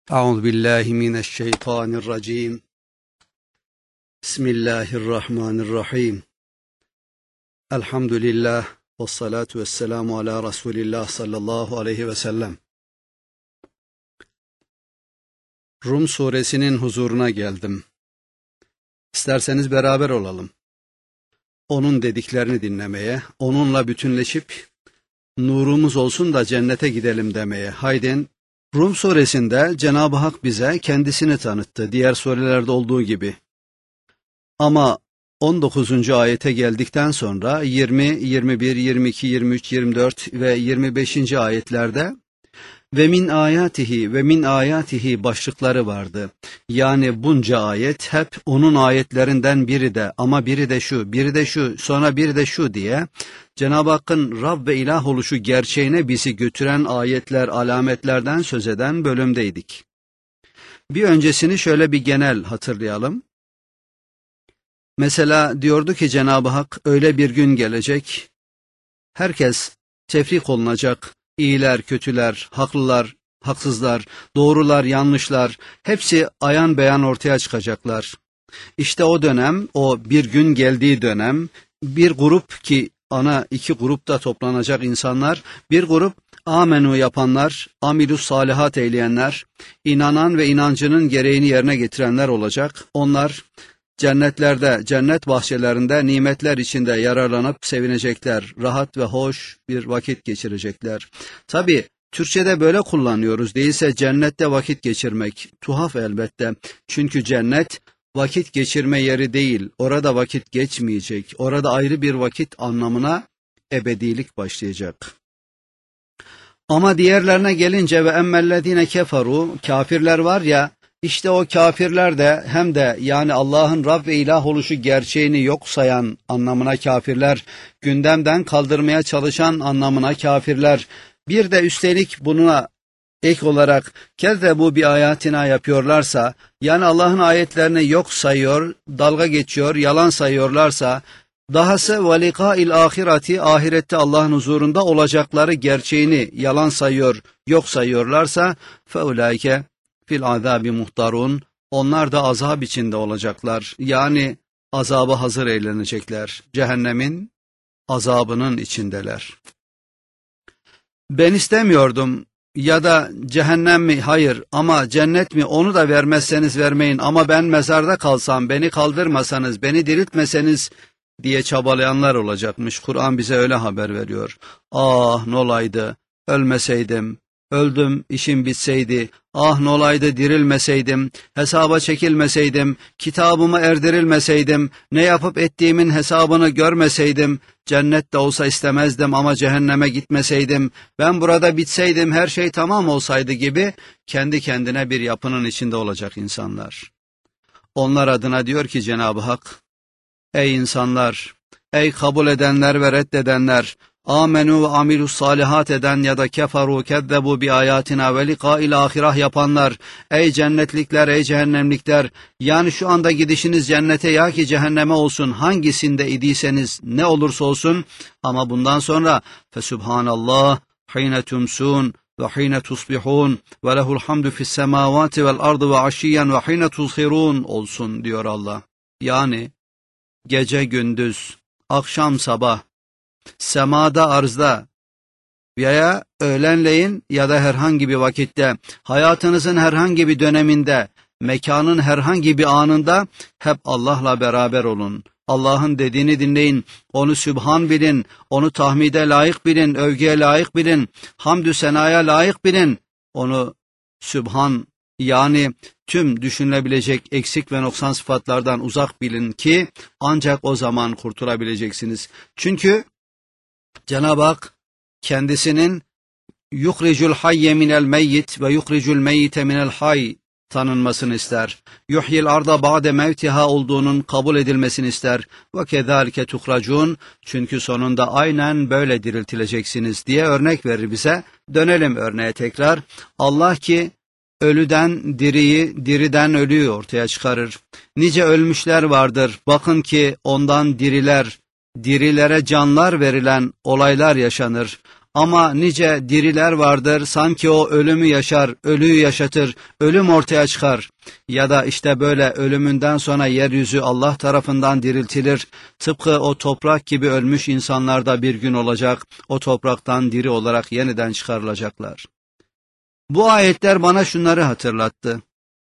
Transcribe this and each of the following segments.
Euzu billahi mineşşeytanirracim. Bismillahirrahmanirrahim. Elhamdülillah ve salatu vesselamu ala Resulillah sallallahu aleyhi ve sellem. Rum suresinin huzuruna geldim. İsterseniz beraber olalım. Onun dediklerini dinlemeye, onunla bütünleşip nurumuz olsun da cennete gidelim demeye. Haydin. Rum suresinde Cenab-ı Hak bize kendisini tanıttı, diğer surelerde olduğu gibi. Ama 19. ayete geldikten sonra 20, 21, 22, 23, 24 ve 25. ayetlerde ve min ayatihi başlıkları vardı. Yani bunca ayet hep onun ayetlerinden biri de, ama biri de şu, biri de şu, sonra biri de şu diye Cenab-ı Hakk'ın Rab ve ilah oluşu gerçeğine bizi götüren ayetler, alametlerden söz eden bölümdeydik. Bir öncesini şöyle bir genel hatırlayalım. Mesela diyordu ki Cenab-ı Hak, öyle bir gün gelecek, herkes tefrik olunacak, iyiler, kötüler, haklılar, haksızlar, doğrular, yanlışlar, hepsi ayan beyan ortaya çıkacaklar. İşte o dönem, o bir gün geldiği dönem, bir grup ki ana iki grupta toplanacak insanlar, bir grup amenu yapanlar, amilus salihat eyleyenler, inanan ve inancının gereğini yerine getirenler olacak. Onlar cennetlerde, cennet bahçelerinde nimetler içinde yararlanıp sevinecekler, rahat ve hoş bir vakit geçirecekler. Tabi Türkçe'de böyle kullanıyoruz, değilse cennette vakit geçirmek, tuhaf elbette. Çünkü cennet vakit geçirme yeri değil, orada vakit geçmeyecek, orada ayrı bir vakit anlamına ebedilik başlayacak. Ama diğerlerine gelince ve emmellezine keferu, kafirler var ya, İşte o kafirler de hem de yani Allah'ın Rab ve ilah oluşu gerçeğini yok sayan anlamına kafirler, gündemden kaldırmaya çalışan anlamına kafirler, bir de üstelik buna ek olarak kezzebu bi ayatina yapıyorlarsa, yani Allah'ın ayetlerini yok sayıyor, dalga geçiyor, yalan sayıyorlarsa, dahası ve likâil ahireti, ahirette Allah'ın huzurunda olacakları gerçeğini yalan sayıyor, yok sayıyorlarsa, feulaike fil azabi muhtarun, onlar da azap içinde olacaklar. Yani azaba hazır eğlenecekler. Cehennemin azabının içindeler. Ben istemiyordum ya da cehennem mi? Hayır, ama cennet mi? Onu da vermezseniz vermeyin, ama ben mezarda kalsam, beni kaldırmasanız, beni diriltmeseniz diye çabalayanlar olacakmış. Kur'an bize öyle haber veriyor. Ah nolaydı, ölmeseydim. Öldüm, işim bitseydi, ah nolaydı dirilmeseydim, hesaba çekilmeseydim, kitabımı erdirilmeseydim, ne yapıp ettiğimin hesabını görmeseydim, cennette olsa istemezdim ama cehenneme gitmeseydim, ben burada bitseydim, her şey tamam olsaydı gibi kendi kendine bir yapının içinde olacak insanlar. Onlar adına diyor ki Cenab-ı Hak, ey insanlar, ey kabul edenler ve reddedenler, amenu ve amilus salihat eden ya da keferu kezzebu bi ayatina ve likâil ahireh yapanlar, ey cennetlikler, ey cehennemlikler, yani şu anda gidişiniz cennete ya ki cehenneme olsun, hangisinde idiyseniz ne olursa olsun, ama bundan sonra fesubhanallah hine tumsun ve hine tusbihun ve lehul hamdu fis semavati vel ardı ve aşiyen ve hine tuzhirun olsun diyor Allah. Yani gece gündüz, akşam sabah, semada arzda veya öğlenleyin ya da herhangi bir vakitte, hayatınızın herhangi bir döneminde, mekanın herhangi bir anında hep Allah'la beraber olun. Allah'ın dediğini dinleyin, onu sübhan bilin, onu tahmide layık bilin, övgüye layık bilin, hamdü senaya layık bilin, onu sübhan, yani tüm düşünülebilecek eksik ve noksan sıfatlardan uzak bilin ki ancak o zaman kurtulabileceksiniz. Çünkü Cenab-ı Hak kendisinin yuhricul hayye minel meyyit ve yuhricul meyyite minel hayy tanınmasını ister. Yuhyil arda ba'de mevtiha olduğunun kabul edilmesini ister. Ve kezalike tuhracun, çünkü sonunda aynen böyle diriltileceksiniz diye örnek verir bize. Dönelim örneğe tekrar. Allah ki ölüden diriyi, diriden ölüyü ortaya çıkarır. Nice ölmüşler vardır. Bakın ki ondan diriler, dirilere canlar verilen olaylar yaşanır. Ama nice diriler vardır, sanki o ölümü yaşar, ölüyü yaşatır, ölüm ortaya çıkar. Ya da işte böyle ölümünden sonra yeryüzü Allah tarafından diriltilir. Tıpkı o toprak gibi ölmüş insanlar da bir gün olacak, o topraktan diri olarak yeniden çıkarılacaklar. Bu ayetler bana şunları hatırlattı.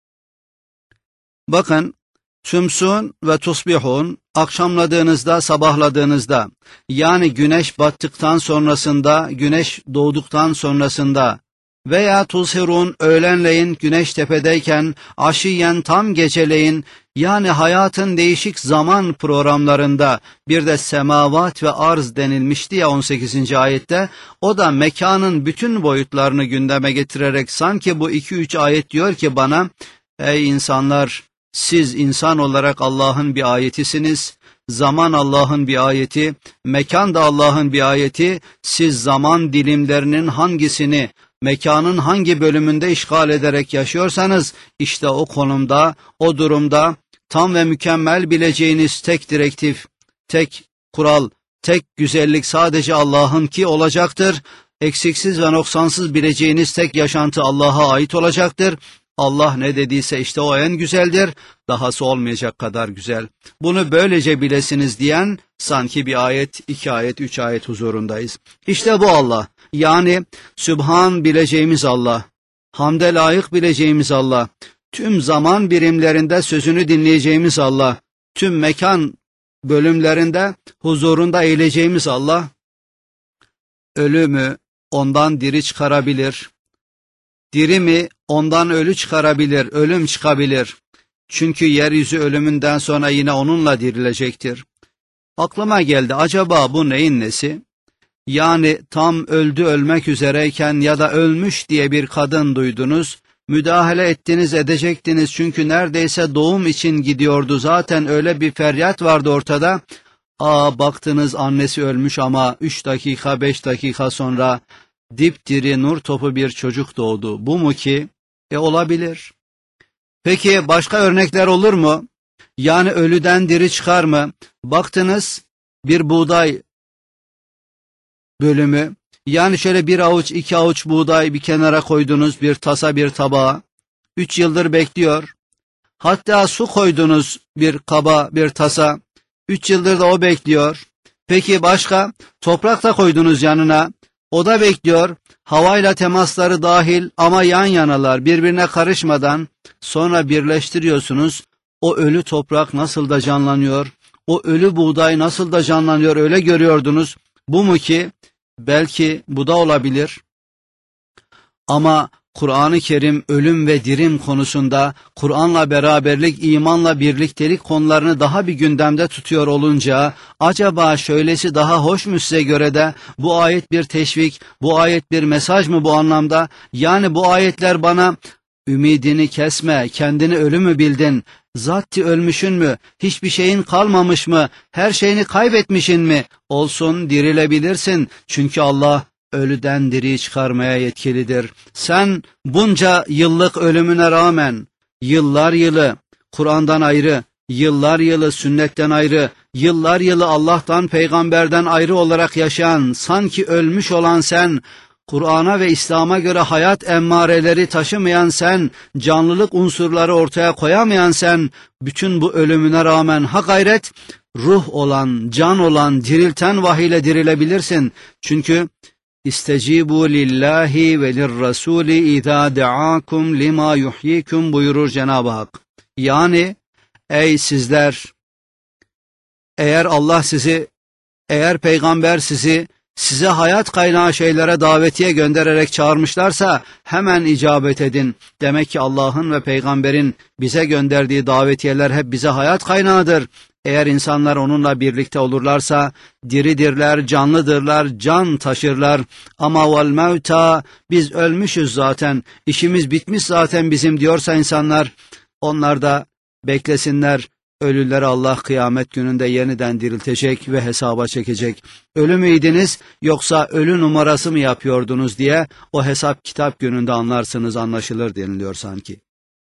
Bakın, tümsün ve tusbihun, akşamladığınızda, sabahladığınızda, yani güneş battıktan sonrasında, güneş doğduktan sonrasında veya tuzhirun, öğlenleyin güneş tepedeyken, aşiyen tam geceleyin, yani hayatın değişik zaman programlarında, bir de semavat ve arz denilmişti ya 18. ayette, o da mekanın bütün boyutlarını gündeme getirerek sanki bu 2-3 ayet diyor ki bana, ey insanlar, siz insan olarak Allah'ın bir ayetisiniz, zaman Allah'ın bir ayeti, mekan da Allah'ın bir ayeti, siz zaman dilimlerinin hangisini, mekanın hangi bölümünde işgal ederek yaşıyorsanız, işte o konumda, o durumda, tam ve mükemmel bileceğiniz tek direktif, tek kural, tek güzellik sadece Allah'ınki olacaktır. Eksiksiz ve noksansız bileceğiniz tek yaşantı Allah'a ait olacaktır. Allah ne dediyse işte o en güzeldir, dahası olmayacak kadar güzel. Bunu böylece bilesiniz diyen sanki bir ayet, 2 ayet, 3 ayet huzurundayız. İşte bu Allah, yani Sübhan bileceğimiz Allah, hamde layık bileceğimiz Allah, tüm zaman birimlerinde sözünü dinleyeceğimiz Allah, tüm mekan bölümlerinde huzurunda eğileceğimiz Allah, ölümü ondan diri çıkarabilir, diri mi ondan ölü çıkarabilir, ölüm çıkabilir. Çünkü yeryüzü ölümünden sonra yine onunla dirilecektir. Aklıma geldi, acaba bu neyin nesi? Yani tam öldü, ölmek üzereyken ya da ölmüş diye bir kadın duydunuz, müdahale ettiniz, edecektiniz çünkü neredeyse doğum için gidiyordu, zaten öyle bir feryat vardı ortada. Baktınız annesi ölmüş ama 3 dakika 5 dakika sonra dipdiri nur topu bir çocuk doğdu. Bu mu ki? Olabilir. Peki başka örnekler olur mu? Yani ölüden diri çıkar mı? Baktınız bir buğday bölümü, yani şöyle 1 avuç 2 avuç buğday bir kenara koydunuz, bir tasa bir tabağa, 3 yıldır bekliyor. Hatta su koydunuz bir kaba bir tasa, 3 yıldır da o bekliyor. Peki başka? Toprak da koydunuz yanına, o da bekliyor. Havayla temasları dahil ama yan yanalar, birbirine karışmadan. Sonra birleştiriyorsunuz. O ölü toprak nasıl da canlanıyor, o ölü buğday nasıl da canlanıyor, öyle görüyordunuz. Bu mu ki? Belki bu da olabilir. Ama Kur'an-ı Kerim ölüm ve dirim konusunda Kur'an'la beraberlik, imanla birliktelik konularını daha bir gündemde tutuyor olunca, acaba şöylesi daha hoş mu size göre de, bu ayet bir teşvik, bu ayet bir mesaj mı bu anlamda? Yani bu ayetler bana ümidini kesme, kendini ölü mü bildin, zatti ölmüşün mü, hiçbir şeyin kalmamış mı, her şeyini kaybetmişin mi, olsun dirilebilirsin çünkü Allah ölüden diriyi çıkarmaya yetkilidir. Sen bunca yıllık ölümüne rağmen, yıllar yılı Kur'an'dan ayrı, yıllar yılı sünnetten ayrı, yıllar yılı Allah'tan, peygamberden ayrı olarak yaşayan, sanki ölmüş olan sen, Kur'an'a ve İslam'a göre hayat emmareleri taşımayan sen, canlılık unsurları ortaya koyamayan sen, bütün bu ölümüne rağmen ha gayret, ruh olan, can olan, dirilten vahiyle dirilebilirsin. Çünkü İstecibu lillahi ve lirrasuli izâ de'âkum lima yuhyikum buyurur Cenab-ı Hak. Yani ey sizler, eğer Allah sizi, eğer peygamber size hayat kaynağı şeylere davetiye göndererek çağırmışlarsa hemen icabet edin. Demek ki Allah'ın ve peygamberin bize gönderdiği davetiyeler hep bize hayat kaynağıdır. Eğer insanlar onunla birlikte olurlarsa diridirler, canlıdırlar, can taşırlar. Ama vel mevta, biz ölmüşüz zaten, işimiz bitmiş zaten bizim diyorsa insanlar, onlar da beklesinler. Ölüleri Allah kıyamet gününde yeniden diriltecek ve hesaba çekecek. Ölü müydünüz yoksa ölü numarası mı yapıyordunuz diye o hesap kitap gününde anlarsınız, anlaşılır deniliyor sanki.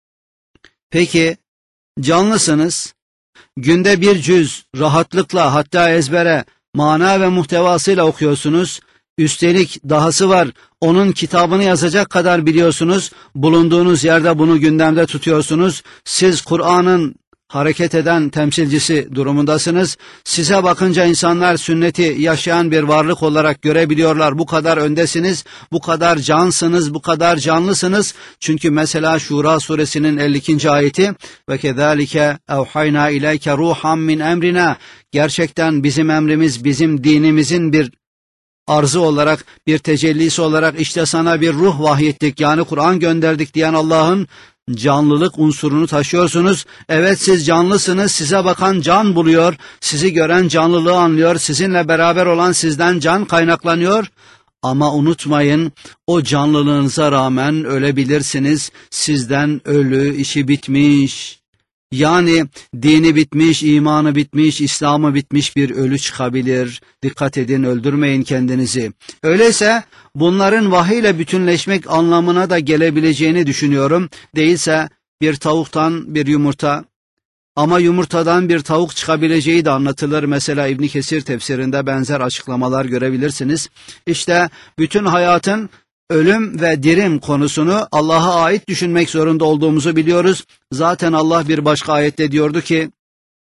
Peki canlısınız, günde bir cüz rahatlıkla, hatta ezbere, mana ve muhtevasıyla okuyorsunuz. Üstelik dahası var, onun kitabını yazacak kadar biliyorsunuz, bulunduğunuz yerde bunu gündemde tutuyorsunuz. Siz Kur'an'ın hareket eden temsilcisi durumundasınız. Size bakınca insanlar sünneti yaşayan bir varlık olarak görebiliyorlar. Bu kadar öndesiniz, bu kadar cansınız, bu kadar canlısınız. Çünkü mesela Şura suresinin 52. ayeti ve kezalike evhayna ileyke ruhan min emrina, gerçekten bizim emrimiz, bizim dinimizin bir arzı olarak, bir tecellisi olarak işte sana bir ruh vahyettik, yani Kur'an gönderdik diyen Allah'ın canlılık unsurunu taşıyorsunuz. Evet, siz canlısınız, size bakan can buluyor, sizi gören canlılığı anlıyor, sizinle beraber olan sizden can kaynaklanıyor. Ama unutmayın, o canlılığınıza rağmen ölebilirsiniz, sizden ölü, işi bitmiş. Yani dini bitmiş, imanı bitmiş, İslam'ı bitmiş bir ölü çıkabilir. Dikkat edin, öldürmeyin kendinizi. Öyleyse bunların vahiyle bütünleşmek anlamına da gelebileceğini düşünüyorum. Değilse bir tavuktan bir yumurta, ama yumurtadan bir tavuk çıkabileceği de anlatılır. Mesela İbn Kesir tefsirinde benzer açıklamalar görebilirsiniz. İşte bütün hayatın ölüm ve dirim konusunu Allah'a ait düşünmek zorunda olduğumuzu biliyoruz. Zaten Allah bir başka ayette diyordu ki: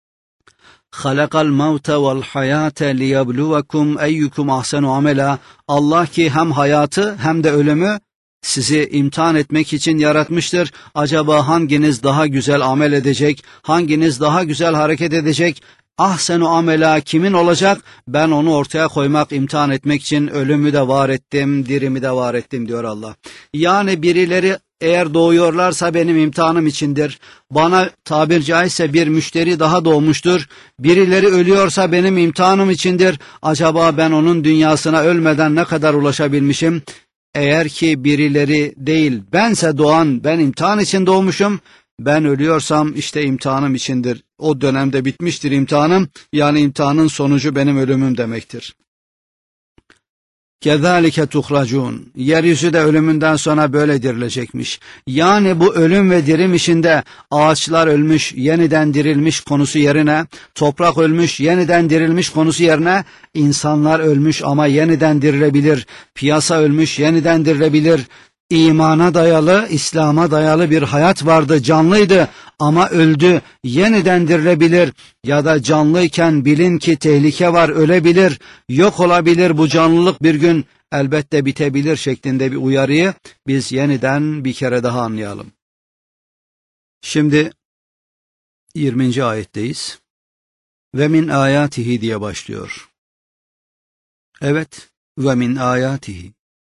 "Halakal mevte vel hayate liyebluvekum eyyukum ahsenu amela." Allah ki hem hayatı hem de ölümü sizi imtihan etmek için yaratmıştır. Acaba hanginiz daha güzel amel edecek? Hanginiz daha güzel hareket edecek? Ahsenu amela kimin olacak? Ben onu ortaya koymak, imtihan etmek için ölümü de var ettim, dirimi de var ettim diyor Allah. Yani birileri eğer doğuyorlarsa benim imtihanım içindir. Bana tabir caizse bir müşteri daha doğmuştur. Birileri ölüyorsa benim imtihanım içindir. Acaba ben onun dünyasına ölmeden ne kadar ulaşabilmişim? Eğer ki birileri değil, bense doğan, ben imtihan için doğmuşum. Ben ölüyorsam işte imtihanım içindir. O dönemde bitmiştir imtihanım. Yani imtihanın sonucu benim ölümüm demektir. Kezalike tuhracun. Yeryüzü de ölümünden sonra böyle dirilecekmiş. Yani bu ölüm ve dirim işinde ağaçlar ölmüş, yeniden dirilmiş konusu yerine, toprak ölmüş, yeniden dirilmiş konusu yerine, insanlar ölmüş ama yeniden dirilebilir. Piyasa ölmüş, yeniden dirilebilir. İmana dayalı, İslam'a dayalı bir hayat vardı, canlıydı ama öldü, yeniden dirilebilir. Ya da canlıyken bilin ki tehlike var, ölebilir, yok olabilir, bu canlılık bir gün elbette bitebilir şeklinde bir uyarıyı biz yeniden bir kere daha anlayalım. Şimdi 20. ayetteyiz. Ve min ayatihi diye başlıyor. Evet, ve min ayatihi.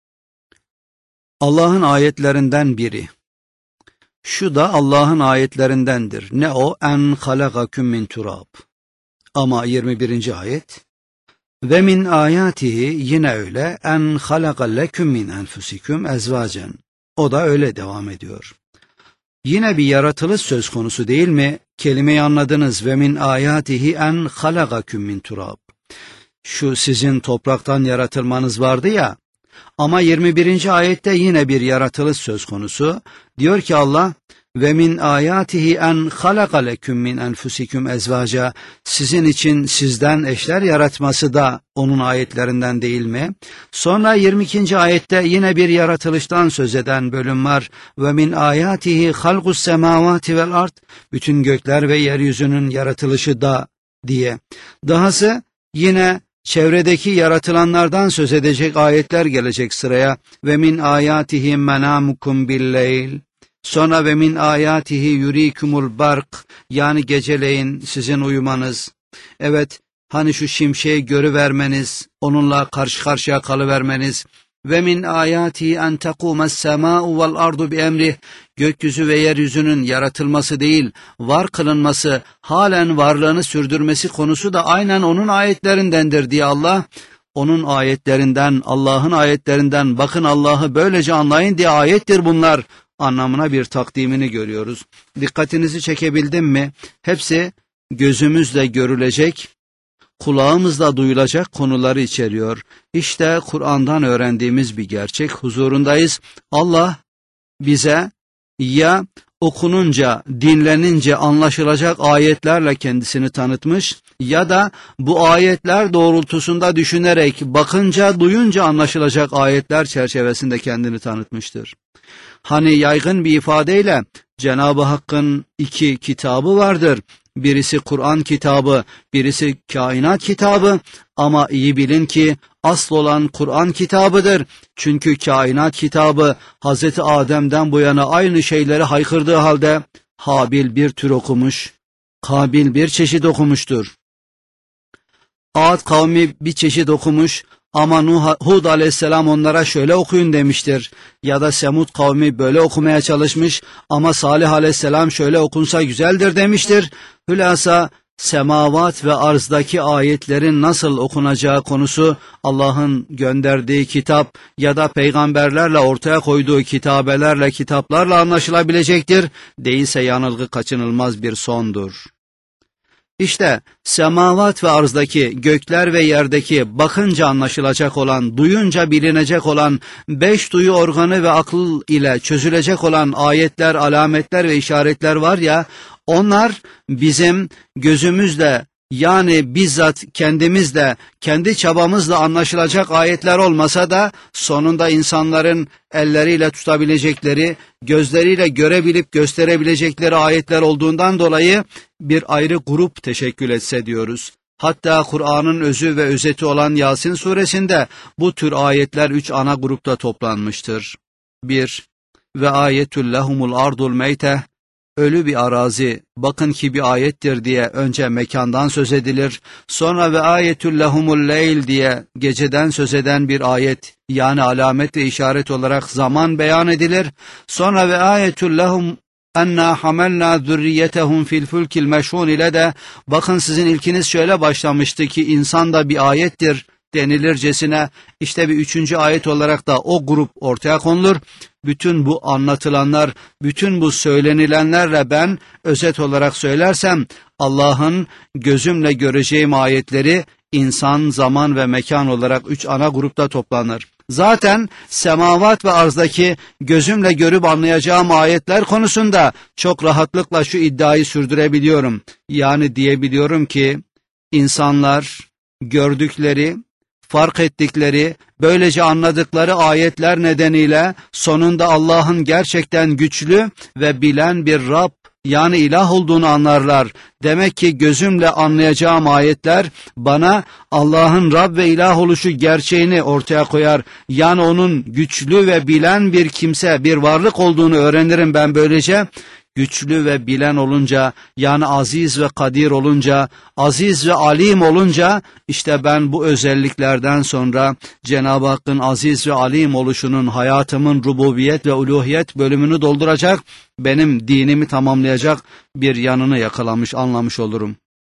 Allah'ın ayetlerinden biri. Şu da Allah'ın ayetlerindendir. Ne o? En halakaküm min turab. Ama 21. ayet. Ve min ayatihi, yine öyle. En halakalleküm min enfusiküm ezvacen. O da öyle devam ediyor. Yine bir yaratılış söz konusu değil mi? Kelimeyi anladınız. Ve min ayatihi en halakaküm min turab. Şu sizin topraktan yaratılmanız vardı ya. Ama 21. ayette yine bir yaratılış söz konusu. Diyor ki Allah: ve min ayatihi en halaka leküm min enfusikum ezvaca. Sizin için sizden eşler yaratması da onun ayetlerinden değil mi? Sonra 22. ayette yine bir yaratılıştan söz eden bölüm var. Ve min ayatihi halqus semavati vel ard. Bütün gökler ve yeryüzünün yaratılışı da diye. Dahası yine çevredeki yaratılanlardan söz edecek ayetler gelecek sıraya. Ve min ayatihi menamukum billeyl. Sonra ve min ayatihi yurikumul bark, yani geceleyin sizin uyumanız. Evet, hani şu şimşeği görüvermeniz, onunla karşı karşıya kalıvermeniz. Ve min ayatihi en tekumes semâ'u vel ardu bi emrih. Gökyüzü ve yeryüzünün yaratılması değil, var kılınması, halen varlığını sürdürmesi konusu da aynen onun ayetlerindendir diye Allah, onun ayetlerinden, Allah'ın ayetlerinden, bakın Allah'ı böylece anlayın diye ayettir bunlar anlamına bir takdimini görüyoruz. Dikkatinizi çekebildim mi? Hepsi gözümüzle görülecek, kulağımızla duyulacak konuları içeriyor. İşte Kur'an'dan öğrendiğimiz bir gerçek, huzurundayız. Allah bize ya okununca, dinlenince anlaşılacak ayetlerle kendisini tanıtmış ya da bu ayetler doğrultusunda düşünerek, bakınca, duyunca anlaşılacak ayetler çerçevesinde kendini tanıtmıştır. Hani yaygın bir ifadeyle Cenab-ı Hakk'ın iki kitabı vardır. Birisi Kur'an kitabı, birisi kainat kitabı, ama iyi bilin ki asıl olan Kur'an kitabıdır. Çünkü kainat kitabı Hazreti Adem'den bu yana aynı şeyleri haykırdığı halde Habil bir tür okumuş, Kabil bir çeşit okumuştur. Ad kavmi bir çeşit okumuş ama Hud aleyhisselam onlara şöyle okuyun demiştir. Ya da Semud kavmi böyle okumaya çalışmış ama Salih aleyhisselam şöyle okunsa güzeldir demiştir. Hülasa semavat ve arzdaki ayetlerin nasıl okunacağı konusu Allah'ın gönderdiği kitap ya da peygamberlerle ortaya koyduğu kitabelerle, kitaplarla anlaşılabilecektir. Değilse yanılgı kaçınılmaz bir sondur. İşte semavat ve arzdaki, gökler ve yerdeki bakınca anlaşılacak olan, duyunca bilinecek olan, 5 duyu organı ve akıl ile çözülecek olan ayetler, alametler ve işaretler var ya, onlar bizim gözümüzle, yani bizzat kendimizle, kendi çabamızla anlaşılacak ayetler olmasa da sonunda insanların elleriyle tutabilecekleri, gözleriyle görebilip gösterebilecekleri ayetler olduğundan dolayı bir ayrı grup teşekkül etse diyoruz. Hatta Kur'an'ın özü ve özeti olan Yasin suresinde bu tür ayetler 3 ana grupta toplanmıştır. 1. Ve ayetül lehumul ardul meyte, ölü bir arazi, bakın ki bir ayettir diye önce mekandan söz edilir, sonra ve ayetül lehumul leyl diye geceden söz eden bir ayet, yani alamet ve işaret olarak zaman beyan edilir, sonra ve ayetül lehum enna hamelna zürriyetehum fil fulkil meşhun ile de bakın sizin ilkiniz şöyle başlamıştı ki insan da bir ayettir denilircesine işte bir 3. ayet olarak da o grup ortaya konulur. Bütün bu anlatılanlar, bütün bu söylenilenlerle ben özet olarak söylersem Allah'ın gözümle göreceğim ayetleri insan, zaman ve mekan olarak 3 ana grupta toplanır. Zaten semavat ve arzdaki gözümle görüp anlayacağım ayetler konusunda çok rahatlıkla şu iddiayı sürdürebiliyorum. Yani diyebiliyorum ki insanlar gördükleri, fark ettikleri, böylece anladıkları ayetler nedeniyle sonunda Allah'ın gerçekten güçlü ve bilen bir Rab, yani ilah olduğunu anlarlar. Demek ki gözümle anlayacağım ayetler bana Allah'ın Rab ve ilah oluşu gerçeğini ortaya koyar. Yani onun güçlü ve bilen bir kimse, bir varlık olduğunu öğrenirim ben böylece. Güçlü ve bilen olunca, yani aziz ve kadir olunca, aziz ve alim olunca, işte ben bu özelliklerden sonra Cenab-ı Hakk'ın aziz ve alim oluşunun hayatımın rububiyet ve uluhiyet bölümünü dolduracak, benim dinimi tamamlayacak bir yanını yakalamış, anlamış olurum.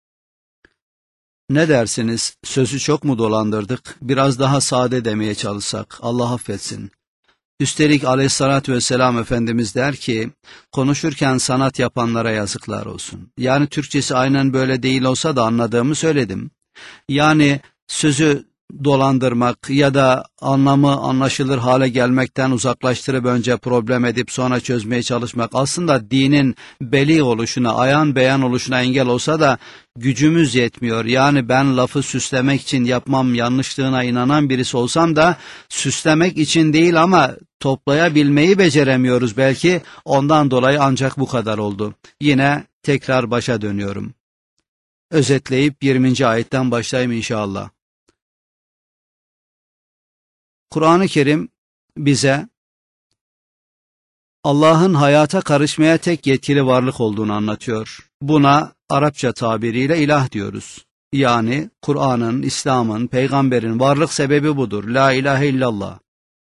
Ne dersiniz? Sözü çok mu dolandırdık? Biraz daha sade demeye çalışsak, Allah affetsin. Üstelik aleyhissalatü vesselam Efendimiz der ki, konuşurken sanat yapanlara yazıklar olsun. Yani Türkçesi aynen böyle değil olsa da anladığımı söyledim. Yani sözü dolandırmak ya da anlamı anlaşılır hale gelmekten uzaklaştırıp önce problem edip sonra çözmeye çalışmak aslında dinin beli oluşuna, ayan beyan oluşuna engel olsa da gücümüz yetmiyor. Yani ben lafı süslemek için yapmam yanlışlığına inanan birisi olsam da süslemek için değil ama toplayabilmeyi beceremiyoruz belki, ondan dolayı ancak bu kadar oldu. Yine tekrar başa dönüyorum. Özetleyip 20. ayetten başlayayım inşallah. Kur'an-ı Kerim bize Allah'ın hayata karışmaya tek yetkili varlık olduğunu anlatıyor. Buna Arapça tabiriyle ilah diyoruz. Yani Kur'an'ın, İslam'ın, peygamberin varlık sebebi budur. La ilahe illallah.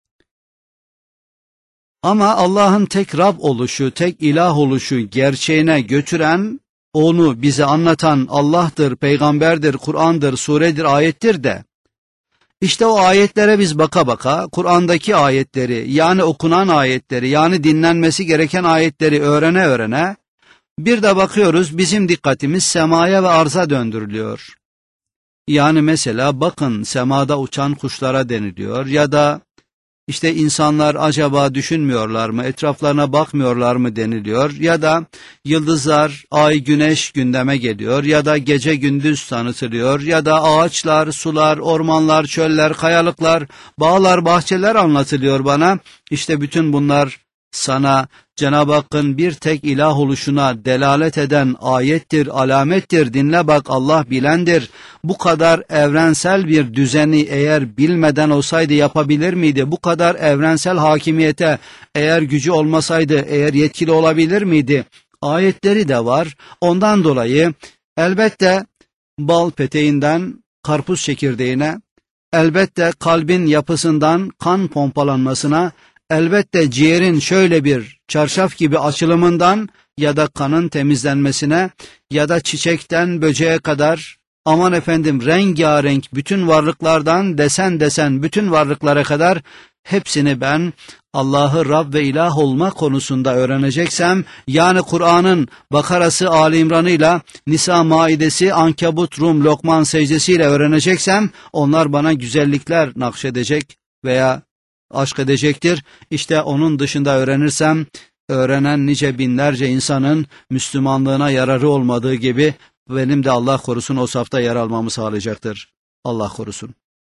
Ama Allah'ın tek Rab oluşu, tek ilah oluşu gerçeğine götüren, onu bize anlatan Allah'tır, peygamberdir, Kur'an'dır, suredir, ayettir de. İşte o ayetlere biz baka baka, Kur'an'daki ayetleri, yani okunan ayetleri, yani dinlenmesi gereken ayetleri öğrene öğrene, bir de bakıyoruz bizim dikkatimiz semaya ve arza döndürülüyor. Yani mesela bakın semada uçan kuşlara deniliyor ya da İşte insanlar acaba düşünmüyorlar mı, etraflarına bakmıyorlar mı deniliyor ya da yıldızlar, ay, güneş gündeme geliyor ya da gece gündüz tanıtılıyor ya da ağaçlar, sular, ormanlar, çöller, kayalıklar, bağlar, bahçeler anlatılıyor bana. İşte bütün bunlar sana Cenab-ı Hakk'ın bir tek ilah oluşuna delalet eden ayettir, alamettir. Dinle bak, Allah bilendir. Bu kadar evrensel bir düzeni eğer bilmeden olsaydı yapabilir miydi? Bu kadar evrensel hakimiyete eğer gücü olmasaydı, eğer yetkili olabilir miydi? Ayetleri de var. Ondan dolayı elbette bal peteğinden karpuz çekirdeğine, elbette kalbin yapısından kan pompalanmasına, elbette ciğerin şöyle bir çarşaf gibi açılımından ya da kanın temizlenmesine ya da çiçekten böceğe kadar, aman efendim rengarenk bütün varlıklardan desen desen bütün varlıklara kadar hepsini ben Allah'ı Rab ve ilah olma konusunda öğreneceksem, yani Kur'an'ın Bakara'sı, Ali İmran'ıyla, Nisa, Maidesi, Ankebut, Rum, Lokman secdesiyle öğreneceksem, onlar bana güzellikler nakşedecek veya aşk edecektir. İşte onun dışında öğrenirsem, öğrenen nice binlerce insanın Müslümanlığına yararı olmadığı gibi benim de Allah korusun o safta yer almamı sağlayacaktır. Allah korusun.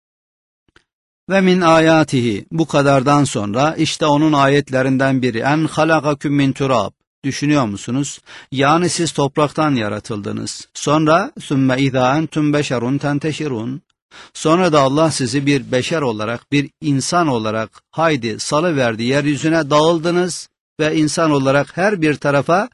Ve min ayatihi, bu kadardan sonra işte onun ayetlerinden biri, en halakaküm min turab. Düşünüyor musunuz? Yani siz topraktan yaratıldınız. Sonra sümme izâ entüm beşerun tenteşirun. Sonra da Allah sizi bir beşer olarak, bir insan olarak haydi salıverdi, yeryüzüne dağıldınız ve insan olarak her bir tarafa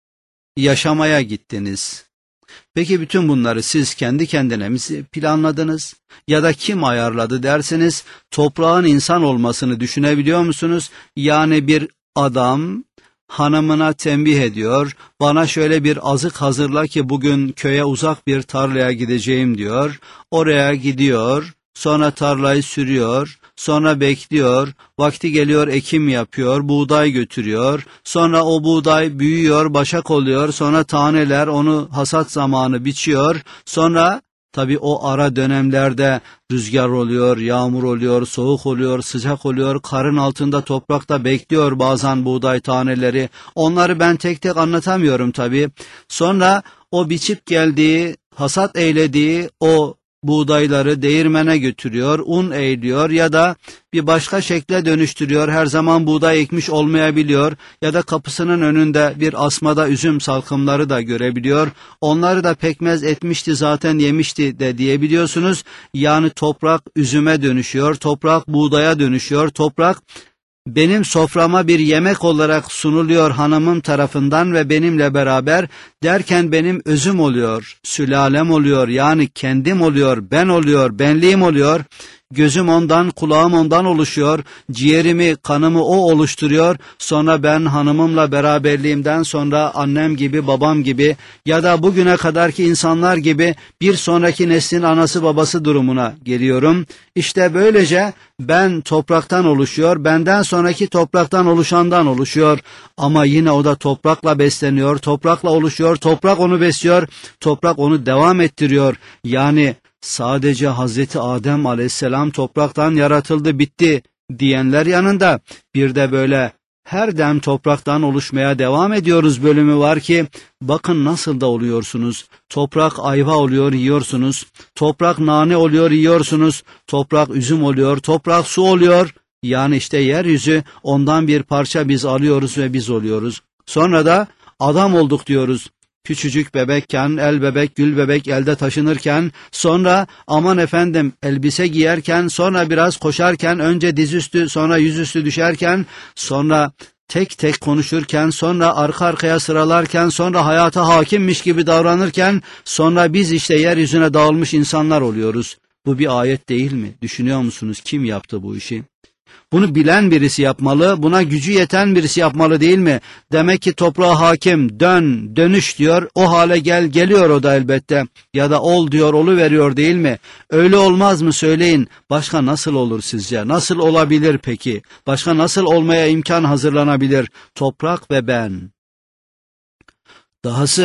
yaşamaya gittiniz. Peki bütün bunları siz kendi kendine mi planladınız ya da kim ayarladı dersiniz? Toprağın insan olmasını düşünebiliyor musunuz? Yani bir adam hanımına tembih ediyor, bana şöyle bir azık hazırla ki bugün köye uzak bir tarlaya gideceğim diyor. Oraya gidiyor, sonra tarlayı sürüyor, sonra bekliyor, vakti geliyor ekim yapıyor, buğday götürüyor, sonra o buğday büyüyor, başak oluyor, sonra taneler onu hasat zamanı biçiyor, sonra tabii o ara dönemlerde rüzgar oluyor, yağmur oluyor, soğuk oluyor, sıcak oluyor, karın altında toprakta bekliyor bazen buğday taneleri. Onları ben tek tek anlatamıyorum tabii. Sonra o biçip geldiği, hasat eylediği o buğdayları değirmene götürüyor, un eğliyor ya da bir başka şekle dönüştürüyor. Her zaman buğday ekmiş olmayabiliyor ya da kapısının önünde bir asmada üzüm salkımları da görebiliyor. Onları da pekmez etmişti zaten, yemişti de diyebiliyorsunuz. Yani toprak üzüme dönüşüyor, toprak buğdaya dönüşüyor, toprak benim soframa bir yemek olarak sunuluyor hanımım tarafından ve benimle beraber derken benim özüm oluyor, sülalem oluyor, yani kendim oluyor, ben oluyor, benliğim oluyor. Gözüm ondan, kulağım ondan oluşuyor, ciğerimi, kanımı o oluşturuyor. Sonra ben hanımımla beraberliğimden sonra annem gibi, babam gibi ya da bugüne kadarki insanlar gibi bir sonraki neslin anası babası durumuna geliyorum. İşte böylece ben topraktan oluşuyor, benden sonraki topraktan oluşandan oluşuyor. Ama yine o da toprakla besleniyor, toprakla oluşuyor, toprak onu besliyor, toprak onu devam ettiriyor. Yani sadece Hazreti Adem aleyhisselam topraktan yaratıldı bitti diyenler yanında bir de böyle her dem topraktan oluşmaya devam ediyoruz bölümü var ki bakın nasıl da oluyorsunuz. Toprak ayva oluyor, yiyorsunuz. Toprak nane oluyor, yiyorsunuz. Toprak üzüm oluyor, toprak su oluyor. Yani işte yeryüzü, ondan bir parça biz alıyoruz ve biz oluyoruz. Sonra da adam olduk diyoruz. Küçücük bebekken, el bebek, gül bebek elde taşınırken, sonra aman efendim elbise giyerken, sonra biraz koşarken, önce dizüstü, sonra yüzüstü düşerken, sonra tek tek konuşurken, sonra arka arkaya sıralarken, sonra hayata hakimmiş gibi davranırken, sonra biz işte yeryüzüne dağılmış insanlar oluyoruz. Bu bir ayet değil mi? Düşünüyor musunuz? Kim yaptı bu işi? Bunu bilen birisi yapmalı, buna gücü yeten birisi yapmalı değil mi? Demek ki toprağa hakim, dön, dönüş diyor, o hale geliyor o da elbette. Ya da ol diyor, oluveriyor değil mi? Öyle olmaz mı söyleyin? Başka nasıl olur sizce? Nasıl olabilir peki? Başka nasıl olmaya imkan hazırlanabilir? Toprak ve ben. Dahası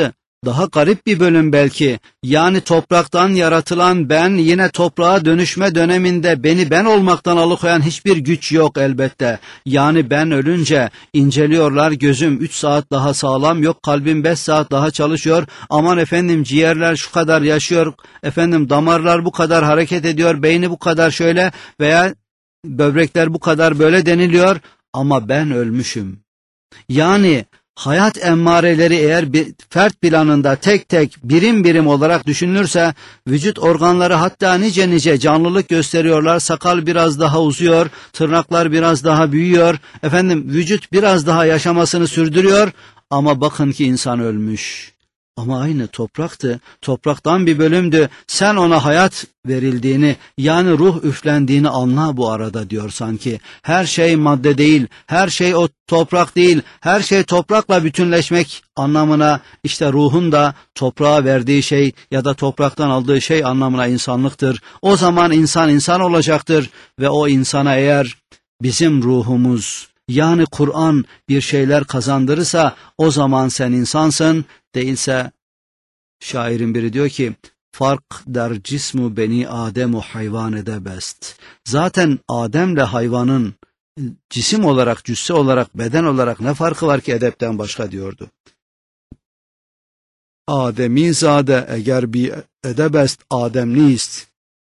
Daha garip bir bölüm belki. Yani topraktan yaratılan ben, yine toprağa dönüşme döneminde beni ben olmaktan alıkoyan hiçbir güç yok elbette. Yani ben ölünce inceliyorlar, gözüm 3 saat daha sağlam, yok kalbim 5 saat daha çalışıyor, aman efendim ciğerler şu kadar yaşıyor, efendim damarlar bu kadar hareket ediyor, beyni bu kadar şöyle veya böbrekler bu kadar böyle deniliyor ama ben ölmüşüm. Yani hayat emmareleri eğer bir fert planında tek tek birim birim olarak düşünülürse vücut organları hatta nice nice canlılık gösteriyorlar. Sakal biraz daha uzuyor, tırnaklar biraz daha büyüyor, efendim vücut biraz daha yaşamasını sürdürüyor ama bakın ki insan ölmüş. Ama aynı topraktı, topraktan bir bölümdü. Sen ona hayat verildiğini, yani ruh üflendiğini anla bu arada diyor sanki. Her şey madde değil, her şey o toprak değil, her şey toprakla bütünleşmek anlamına, işte ruhun da toprağa verdiği şey ya da topraktan aldığı şey anlamına insanlıktır. O zaman insan insan olacaktır ve o insana eğer bizim ruhumuz, yani Kur'an bir şeyler kazandırırsa o zaman sen insansın, değilse şairin biri diyor ki fark der cismu beni Ademu hayvan edebest. Zaten Adem'le hayvanın cisim olarak, cüsse olarak, beden olarak ne farkı var ki edepten başka diyordu. Ademizade eğer bir edebest Adem nist.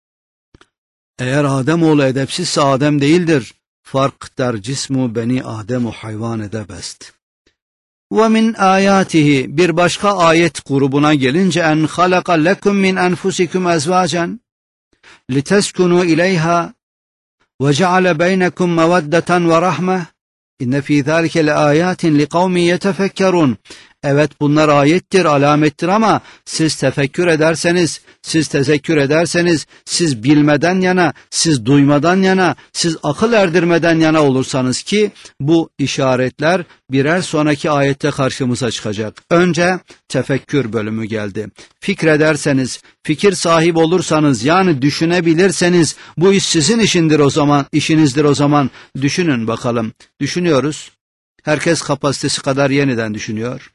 Eğer Ademoğlu edepsizse Adem değildir. Fark der cismu beni Ademu hayvan edebest. Ve min ayatihi, bir başka ayet grubuna gelince en halaka lekum min enfusikum ezvacen liteskunu ileyha ve ceale beynekum meveddeten ve rahme inne fî zâlike le âyâtin li kavmin yetefekkerun. Evet bunlar ayettir, alamettir ama siz tefekkür ederseniz, siz tezekkür ederseniz, siz bilmeden yana, siz duymadan yana, siz akıl erdirmeden yana olursanız ki bu işaretler birer sonraki ayette karşımıza çıkacak. Önce tefekkür bölümü geldi. Fikrederseniz, fikir sahibi olursanız, yani düşünebilirseniz bu iş sizin işindir o zaman, işinizdir o zaman. Düşünün bakalım. Düşünüyoruz. Herkes kapasitesi kadar yeniden düşünüyor.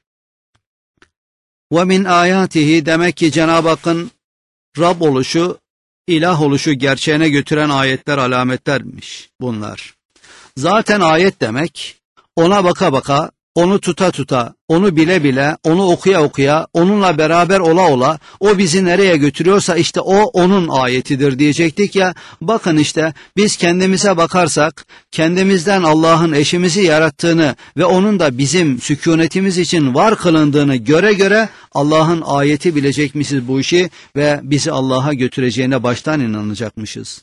Ve min ayatihi, demek ki Cenab-ı Hakk'ın Rab oluşu, ilah oluşu gerçeğine götüren ayetler, alametlermiş bunlar. Zaten ayet demek, ona baka baka, onu tuta tuta, onu bile bile, onu okuya okuya, onunla beraber ola ola, o bizi nereye götürüyorsa işte o onun ayetidir diyecektik ya. Bakın işte biz kendimize bakarsak, kendimizden Allah'ın eşimizi yarattığını ve onun da bizim sükunetimiz için var kılındığını göre göre Allah'ın ayeti bilecekmişiz bu işi ve bizi Allah'a götüreceğine baştan inanacakmışız.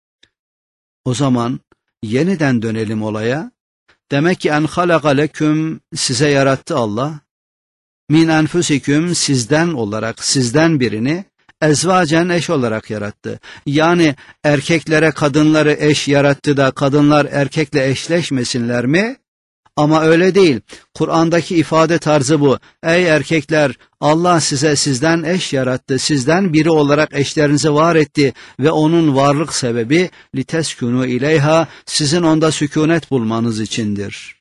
O zaman yeniden dönelim olaya. Demek ki en halaka leküm, size yarattı Allah. Min enfusiküm, sizden olarak, sizden birini ezvacen, eş olarak yarattı. Yani erkeklere kadınları eş yarattı da kadınlar erkekle eşleşmesinler mi? Ama öyle değil. Kur'an'daki ifade tarzı bu. Ey erkekler, Allah size sizden eş yarattı, sizden biri olarak eşlerinizi var etti ve onun varlık sebebi liteskunu ileyha, sizin onda sükunet bulmanız içindir.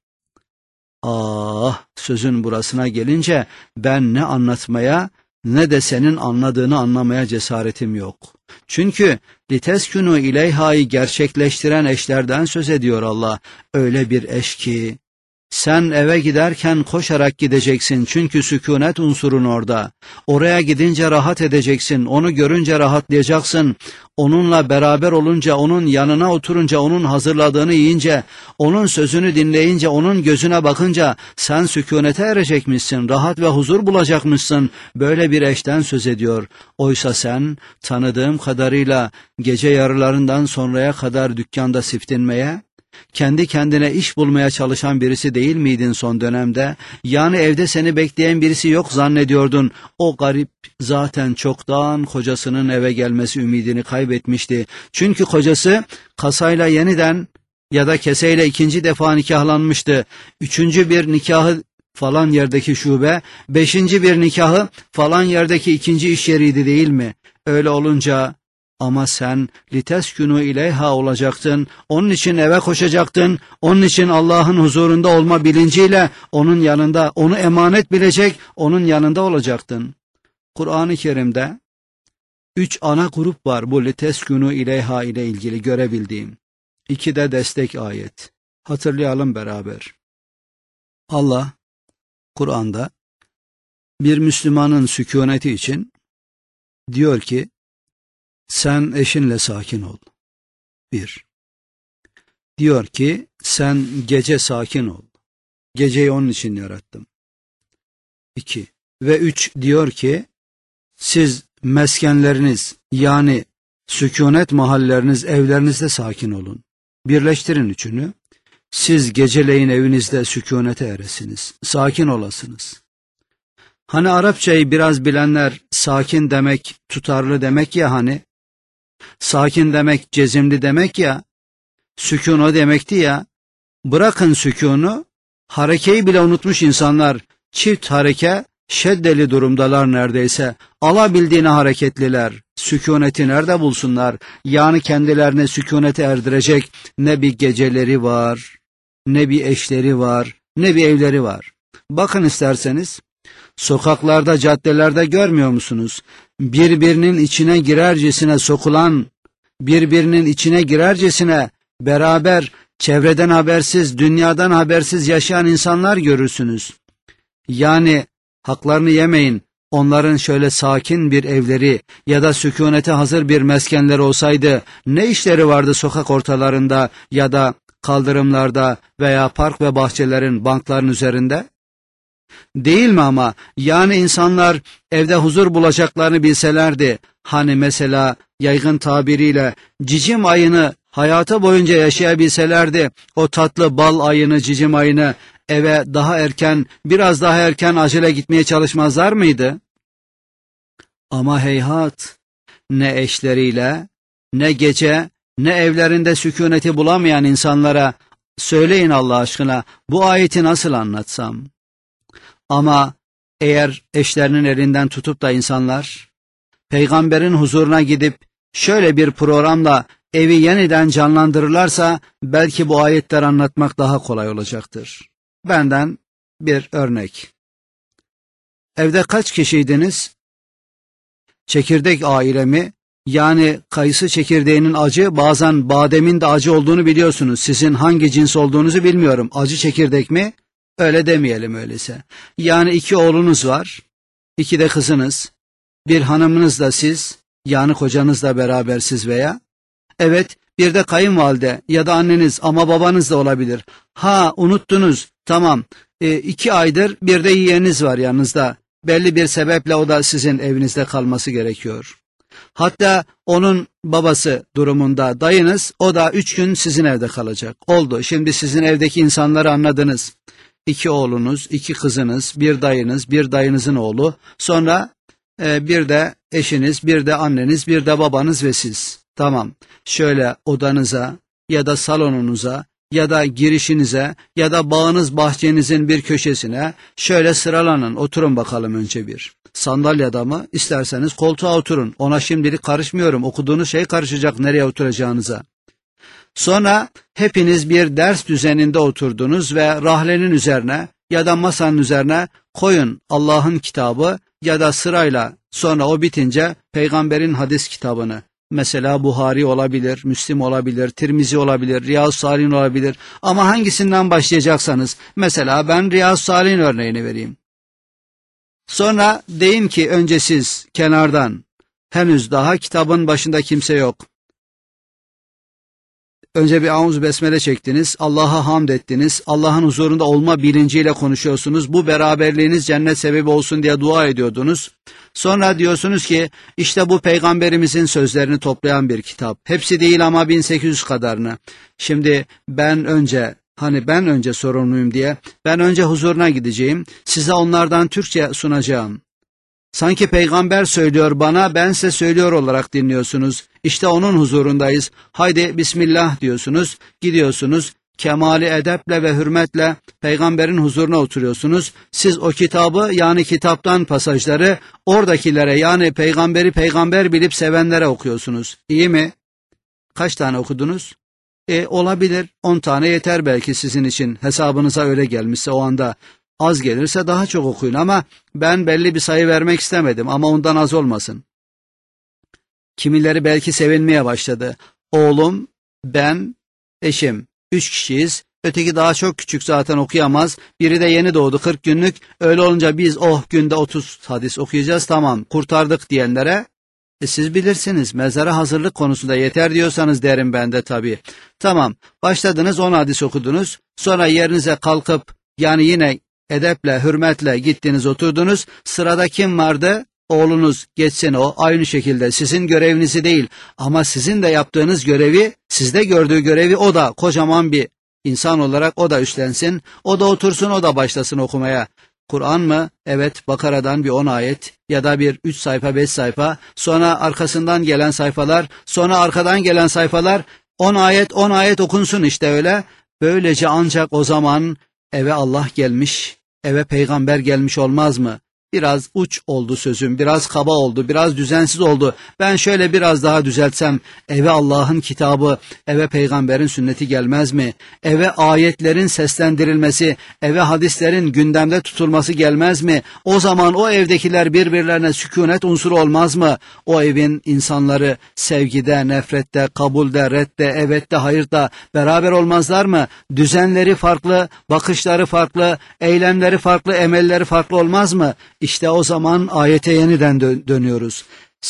Sözün burasına gelince ben ne anlatmaya ne de senin anladığını anlamaya cesaretim yok. Çünkü liteskunu ileyha'yı gerçekleştiren eşlerden söz ediyor Allah. Öyle bir eş ki sen eve giderken koşarak gideceksin çünkü sükunet unsurun orada. Oraya gidince rahat edeceksin, onu görünce rahatlayacaksın. Onunla beraber olunca, onun yanına oturunca, onun hazırladığını yiyince, onun sözünü dinleyince, onun gözüne bakınca sen sükunete erecekmişsin, rahat ve huzur bulacakmışsın. Böyle bir eşten söz ediyor. Oysa sen tanıdığım kadarıyla gece yarılarından sonraya kadar dükkanda siftinmeye, kendi kendine iş bulmaya çalışan birisi değil miydin son dönemde? Yani evde seni bekleyen birisi yok zannediyordun. O garip zaten çoktan kocasının eve gelmesi ümidini kaybetmişti. Çünkü kocası kasayla yeniden ya da keseyle ikinci defa nikahlanmıştı. Üçüncü bir nikahı falan yerdeki şube, beşinci bir nikahı falan yerdeki ikinci iş yeriydi değil mi? Öyle olunca Ama sen liteskunu ileyha olacaktın, onun için eve koşacaktın, onun için Allah'ın huzurunda olma bilinciyle onun yanında, onu emanet bilecek, onun yanında olacaktın. Kur'an-ı Kerim'de 3 ana grup var bu liteskunu ileyha ile ilgili görebildiğim. 2 de destek ayet. Hatırlayalım beraber. Allah Kur'an'da bir Müslümanın sükuneti için diyor ki, sen eşinle sakin ol. 1. Diyor ki, sen gece sakin ol. Geceyi onun için yarattım. 2. Ve 3 diyor ki, siz meskenleriniz yani sükunet mahalleriniz, evlerinizde sakin olun. Birleştirin üçünü. Siz geceleyin evinizde sükunete eresiniz. Sakin olasınız. Hani Arapçayı biraz bilenler sakin demek, tutarlı demek ya hani. Sakin demek, cezimli demek ya. Sükun o demekti ya. Bırakın sükunu, harekeyi bile unutmuş insanlar. Çift hareke, şeddeli durumdalar neredeyse. Alabildiğine hareketliler. Sükuneti nerede bulsunlar? Yani kendilerine sükunete erdirecek ne bir geceleri var, ne bir eşleri var, ne bir evleri var. Bakın isterseniz, sokaklarda, caddelerde görmüyor musunuz? Birbirinin içine girercesine sokulan, birbirinin içine girercesine beraber çevreden habersiz, dünyadan habersiz yaşayan insanlar görürsünüz. Yani haklarını yemeyin, onların şöyle sakin bir evleri ya da sükunete hazır bir meskenleri olsaydı ne işleri vardı sokak ortalarında ya da kaldırımlarda veya park ve bahçelerin, bankların üzerinde? Değil mi ama? Yani insanlar evde huzur bulacaklarını bilselerdi, hani mesela yaygın tabiriyle cicim ayını hayatı boyunca yaşayabilselerdi, o tatlı bal ayını, cicim ayını eve daha erken, biraz daha erken acele gitmeye çalışmazlar mıydı? Ama heyhat, ne eşleriyle, ne gece, ne evlerinde sükuneti bulamayan insanlara söyleyin Allah aşkına, bu ayeti nasıl anlatsam? Ama eğer eşlerinin elinden tutup da insanlar, peygamberin huzuruna gidip şöyle bir programla evi yeniden canlandırırlarsa, belki bu ayetleri anlatmak daha kolay olacaktır. Benden bir örnek. Evde kaç kişiydiniz? Çekirdek ailemi, yani kayısı çekirdeğinin acı, bazen bademin de acı olduğunu biliyorsunuz. Sizin hangi cins olduğunuzu bilmiyorum. Acı çekirdek mi? Öyle demeyelim öyleyse. Yani 2 oğlunuz var, 2 de kızınız, bir hanımınız da siz, yani kocanızla beraber siz veya, evet, bir de kayınvalide ya da anneniz ama babanız da olabilir. Ha, unuttunuz, tamam, 2 aydır bir de yeğeniniz var yanınızda. Belli bir sebeple o da sizin evinizde kalması gerekiyor. Hatta onun babası durumunda dayınız, o da 3 gün sizin evde kalacak. Oldu, şimdi sizin evdeki insanları anladınız. 2 oğlunuz, 2 kızınız, bir dayınız, bir dayınızın oğlu, sonra bir de eşiniz, bir de anneniz, bir de babanız ve siz. Tamam, şöyle odanıza ya da salonunuza ya da girişinize ya da bağınız bahçenizin bir köşesine şöyle sıralanın, oturun bakalım önce bir. Sandalyada mı? İsterseniz koltuğa oturun. Ona şimdilik karışmıyorum. Okuduğunuz şey karışacak nereye oturacağınıza. Sonra hepiniz bir ders düzeninde oturdunuz ve rahlenin üzerine ya da masanın üzerine koyun Allah'ın kitabı ya da sırayla, sonra o bitince peygamberin hadis kitabını. Mesela Buhari olabilir, Müslim olabilir, Tirmizi olabilir, Riyaz-ı Salihin olabilir. Ama hangisinden başlayacaksanız, mesela ben Riyaz-ı Salihin örneğini vereyim. Sonra deyin ki önce siz kenardan, henüz daha kitabın başında kimse yok. Önce bir Auz Besmele çektiniz, Allah'a hamd ettiniz, Allah'ın huzurunda olma bilinciyle konuşuyorsunuz. Bu beraberliğiniz cennet sebebi olsun diye dua ediyordunuz. Sonra diyorsunuz ki işte bu peygamberimizin sözlerini toplayan bir kitap. Hepsi değil ama 1800 kadarını. Şimdi ben önce sorumluyum diye, ben önce huzuruna gideceğim, size onlardan Türkçe sunacağım. Sanki peygamber söylüyor bana, ben size söylüyor olarak dinliyorsunuz. İşte onun huzurundayız. Haydi Bismillah diyorsunuz, gidiyorsunuz. kemali edeple ve hürmetle peygamberin huzuruna oturuyorsunuz. Siz o kitabı, yani kitaptan pasajları oradakilere, yani peygamberi peygamber bilip sevenlere okuyorsunuz. İyi mi? Kaç tane okudunuz? Olabilir 10 tane yeter belki sizin için. Hesabınıza öyle gelmişse o anda. Az gelirse daha çok okuyun, ama ben belli bir sayı vermek istemedim, ama ondan az olmasın. Kimileri belki sevinmeye başladı. Oğlum, ben, eşim, 3 kişiyiz. Öteki daha çok küçük, zaten okuyamaz. Biri de yeni doğdu, 40 günlük. Öyle olunca biz günde 30 hadis okuyacağız, tamam kurtardık diyenlere, siz bilirsiniz, mezara hazırlık konusunda yeter diyorsanız derim ben de tabii. Tamam, başladınız 10 hadis okudunuz. Sonra yerinize kalkıp, yani yine edeple, hürmetle gittiniz, oturdunuz. Sırada kim vardı? Oğlunuz, geçsin o. Aynı şekilde sizin görevinizi değil, ama sizin de yaptığınız görevi, sizde gördüğü görevi o da kocaman bir insan olarak o da üstlensin. O da otursun, o da başlasın okumaya. Kur'an mı? Evet, Bakara'dan bir 10 ayet ya da bir 3 sayfa 5 sayfa, sonra arkasından gelen sayfalar, sonra arkadan gelen sayfalar, 10 ayet 10 ayet okunsun işte öyle. Böylece ancak o zaman eve Allah gelmiş, eve peygamber gelmiş olmaz mı? Biraz uç oldu sözüm, biraz kaba oldu, biraz düzensiz oldu. Ben şöyle biraz daha düzeltsem, eve Allah'ın kitabı, eve peygamberin sünneti gelmez mi? Eve ayetlerin seslendirilmesi, eve hadislerin gündemde tutulması gelmez mi? O zaman o evdekiler birbirlerine sükunet unsuru olmaz mı? O evin insanları sevgide, nefrette, kabulde, redde, evette, hayırda beraber olmazlar mı? Düzenleri farklı, bakışları farklı, eylemleri farklı, emelleri farklı olmaz mı? İşte o zaman ayete yeniden dönüyoruz.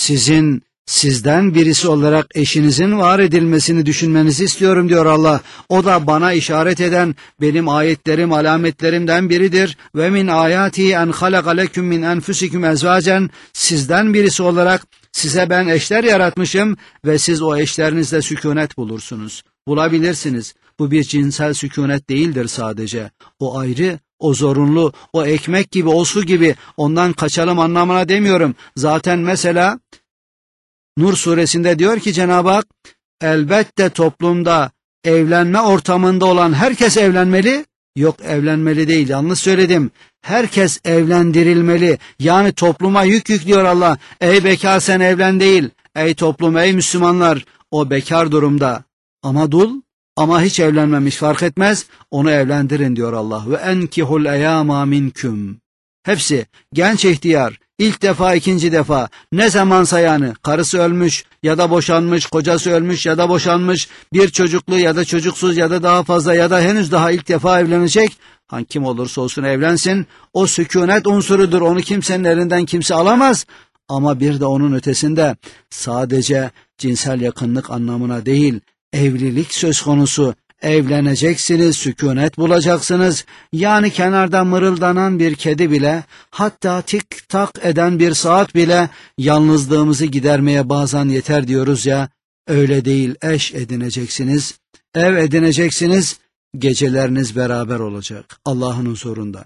Sizden birisi olarak eşinizin var edilmesini düşünmenizi istiyorum diyor Allah. O da bana işaret eden benim ayetlerim, alametlerimden biridir. Ve min ayati en halaka leküm min enfusikum ezvacen. Sizden birisi olarak size ben eşler yaratmışım ve siz o eşlerinizle sükunet bulursunuz. Bulabilirsiniz. Bu bir cinsel sükunet değildir sadece. O ayrı, o zorunlu, o ekmek gibi, o su gibi, ondan kaçalım anlamına demiyorum. Zaten mesela Nur suresinde diyor ki Cenab-ı Hak, elbette toplumda evlenme ortamında olan herkes evlenmeli. Yok, evlenmeli değil, yanlış söyledim. Herkes evlendirilmeli. Yani topluma yük yüklüyor Allah. Ey bekar sen evlen değil. Ey toplum, ey Müslümanlar, o bekar durumda. Ama dul, ama hiç evlenmemiş, fark etmez, onu evlendirin diyor Allah. Ve enkihul eyama minküm. Hepsi genç ihtiyar, ilk defa, ikinci defa, ne zamansa, yani karısı ölmüş ya da boşanmış, kocası ölmüş ya da boşanmış, bir çocuklu ya da çocuksuz ya da daha fazla ya da henüz daha ilk defa evlenecek, kim olursa olsun evlensin, o sükunet unsurudur, onu kimsenin elinden kimse alamaz. Ama bir de onun ötesinde sadece cinsel yakınlık anlamına değil, evlilik söz konusu. Evleneceksiniz, sükunet bulacaksınız. Yani kenarda mırıldanan bir kedi bile, hatta tik tak eden bir saat bile yalnızlığımızı gidermeye bazen yeter diyoruz ya. Öyle değil, eş edineceksiniz, ev edineceksiniz, geceleriniz beraber olacak Allah'ın huzurunda.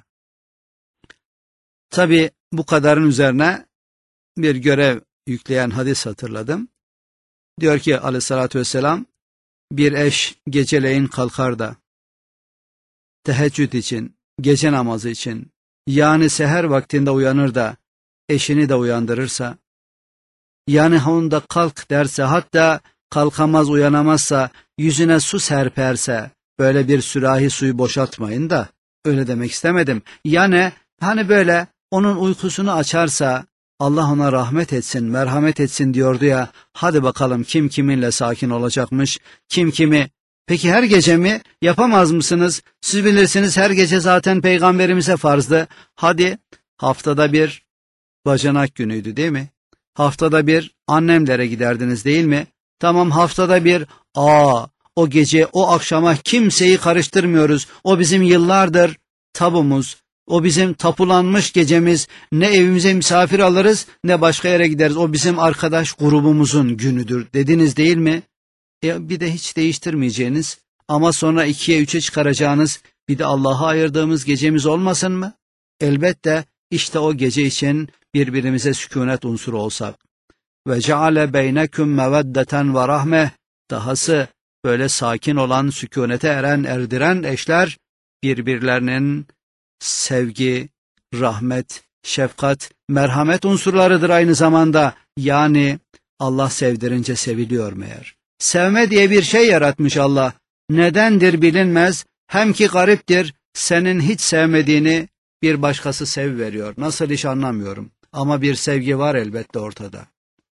Tabi bu kadarın üzerine bir görev yükleyen hadis hatırladım. Diyor ki aleyhissalatü vesselam, bir eş geceleyin kalkar da teheccüd için, gece namazı için, yani seher vaktinde uyanır da eşini de uyandırırsa, yani onda kalk derse, hatta kalkamaz uyanamazsa yüzüne su serperse, böyle bir sürahi suyu boşaltmayın da, öyle demek istemedim. Yani hani böyle onun uykusunu açarsa, Allah ona rahmet etsin, merhamet etsin diyordu ya, hadi bakalım kim kiminle sakin olacakmış, kim kimi. Peki her gece mi? Yapamaz mısınız? Siz bilirsiniz, her gece zaten peygamberimize farzdı. Hadi haftada bir bacanak günüydü değil mi? Haftada bir annemlere giderdiniz değil mi? Tamam, haftada bir, o gece, o akşama kimseyi karıştırmıyoruz. O bizim yıllardır tabumuz. O bizim tapulanmış gecemiz, ne evimize misafir alırız ne başka yere gideriz. O bizim arkadaş grubumuzun günüdür dediniz değil mi? Bir de hiç değiştirmeyeceğiniz ama sonra 2'ye 3'e çıkaracağınız bir de Allah'a ayırdığımız gecemiz olmasın mı? Elbette işte o gece için birbirimize sükunet unsuru olsak. Ve ceale beynekum meveddeten ve rahme, dahası böyle sakin olan, sükunete erdiren eşler birbirlerinin sevgi, rahmet, şefkat, merhamet unsurlarıdır aynı zamanda. Yani Allah sevdirince seviliyor meğer. Sevme diye bir şey yaratmış Allah. Nedendir bilinmez, hem ki gariptir, senin hiç sevmediğini bir başkası seviveriyor. Nasıl iş anlamıyorum. Ama bir sevgi var elbette ortada.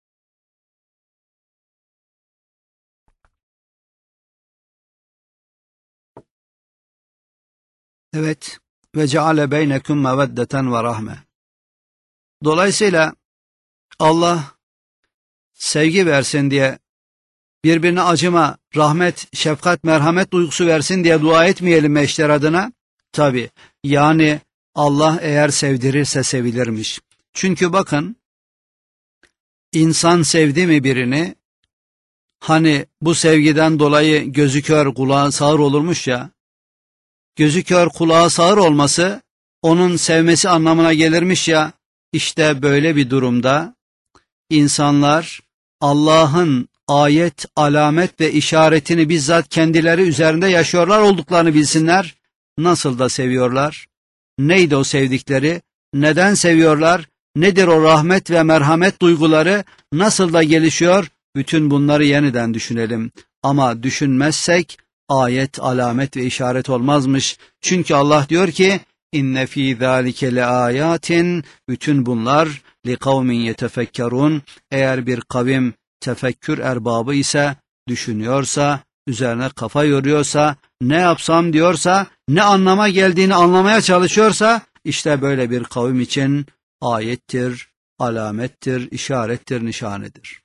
Evet. Ve ceale beynekum meveddeten ve rahme. Dolayısıyla Allah sevgi versin diye, birbirine acıma, rahmet, şefkat, merhamet duygusu versin diye dua etmeyelim mi eşler adına? Tabii. Yani Allah eğer sevdirirse sevilirmiş. Çünkü bakın, insan sevdi mi birini, hani bu sevgiden dolayı gözü kör, kulağı sağır olurmuş ya, gözü kör, kulağı sağır olması onun sevmesi anlamına gelirmiş ya, işte böyle bir durumda insanlar Allah'ın ayet, alamet ve işaretini bizzat kendileri üzerinde yaşıyorlar olduklarını bilsinler. Nasıl da seviyorlar? Neydi o sevdikleri? Neden seviyorlar? Nedir o rahmet ve merhamet duyguları? Nasıl da gelişiyor? Bütün bunları yeniden düşünelim. Ama düşünmezsek ayet, alamet ve işaret olmazmış. Çünkü Allah diyor ki İnne fî zâlike leâyâtin, bütün bunlar li kavmin yetefekkerun, eğer bir kavim tefekkür erbabı ise, düşünüyorsa, üzerine kafa yoruyorsa, ne yapsam diyorsa, ne anlama geldiğini anlamaya çalışıyorsa, işte böyle bir kavim için ayettir, alamettir, işarettir, nişanedir.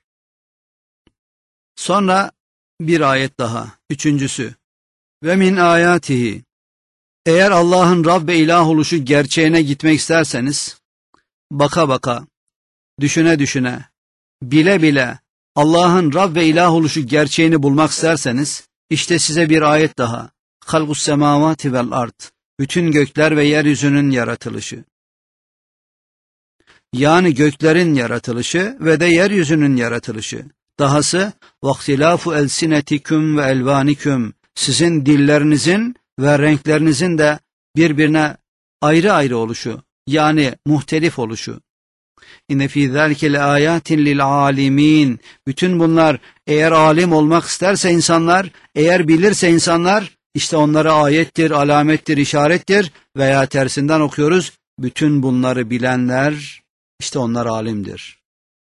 Sonra bir ayet daha, üçüncüsü. Ve min ayatihi. Eğer Allah'ın Rab ve ilah oluşu gerçeğine gitmek isterseniz, baka baka, düşüne düşüne, bile bile Allah'ın Rab ve ilah oluşu gerçeğini bulmak isterseniz, işte size bir ayet daha. Halgus semavati vel ard. Bütün gökler ve yeryüzünün yaratılışı. Yani göklerin yaratılışı ve de yeryüzünün yaratılışı. Dahası vaktilafu elsinetikum ve elvaniküm. Sizin dillerinizin ve renklerinizin de birbirine ayrı ayrı oluşu, yani muhtelif oluşu. İnne fî zâlike leâyâtin lil âlimîn. Bütün bunlar, eğer alim olmak isterse insanlar, eğer bilirse insanlar, işte onlara ayettir, alamettir, işarettir veya tersinden okuyoruz. Bütün bunları bilenler, işte onlar alimdir.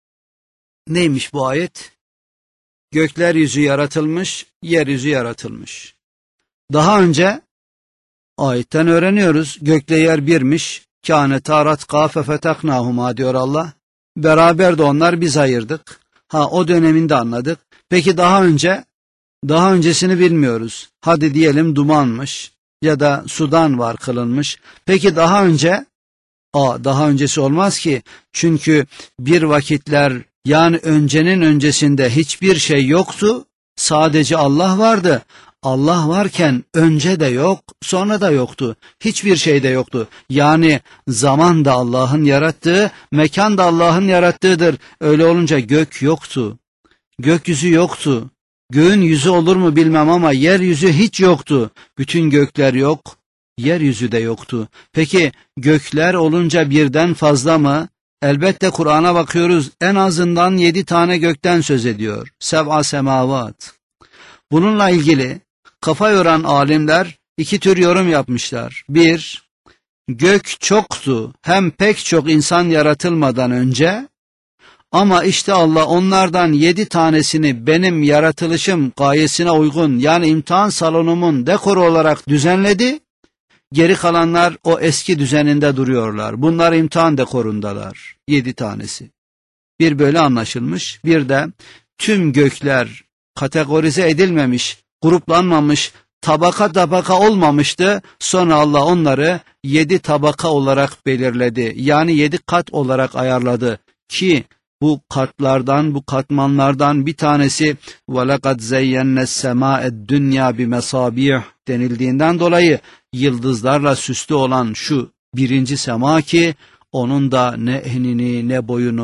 Neymiş bu ayet? Gökler yüzü yaratılmış, yeryüzü yaratılmış. Daha önce ayetten öğreniyoruz. Gökle yer birmiş. Kânetâ ratkâ fefeteknâhumâ diyor Allah. Beraber de onlar, biz ayırdık. O döneminde anladık. Peki daha öncesini bilmiyoruz. Hadi diyelim dumanmış ya da sudan var kılınmış. Peki daha önce? Daha öncesi olmaz ki. Çünkü bir vakitler, yani öncenin öncesinde hiçbir şey yoktu. Sadece Allah vardı. Allah varken önce de yok, sonra da yoktu. Hiçbir şey de yoktu. Yani zaman da Allah'ın yarattığı, mekan da Allah'ın yarattığıdır. Öyle olunca gök yoktu. Gökyüzü yoktu. Göğün yüzü olur mu bilmem ama yeryüzü hiç yoktu. Bütün gökler yok, yeryüzü de yoktu. Peki gökler olunca birden fazla mı? Elbette Kur'an'a bakıyoruz, en azından 7 tane gökten söz ediyor. Seb'a semavat. Bununla ilgili kafa yoran alimler 2 tür yorum yapmışlar. 1, gök çoktu, hem pek çok insan yaratılmadan önce, ama işte Allah onlardan 7 tanesini benim yaratılışım gayesine uygun, yani imtihan salonumun dekoru olarak düzenledi. Geri kalanlar o eski düzeninde duruyorlar. Bunlar imtihan dekorundalar. 7 tanesi. Bir böyle anlaşılmış. Bir de tüm gökler kategorize edilmemiş, gruplanmamış, tabaka tabaka olmamıştı. Sonra Allah onları 7 tabaka olarak belirledi. Yani 7 kat olarak ayarladı. Ki bu katlardan, bu katmanlardan bir tanesi وَلَقَدْ زَيَّنَّ السَّمَاءَ الدُّنْيَا بِمَصَابِيحٍ denildiğinden dolayı yıldızlarla süslü olan şu birinci sema ki onun da ne enini, ne boyunu,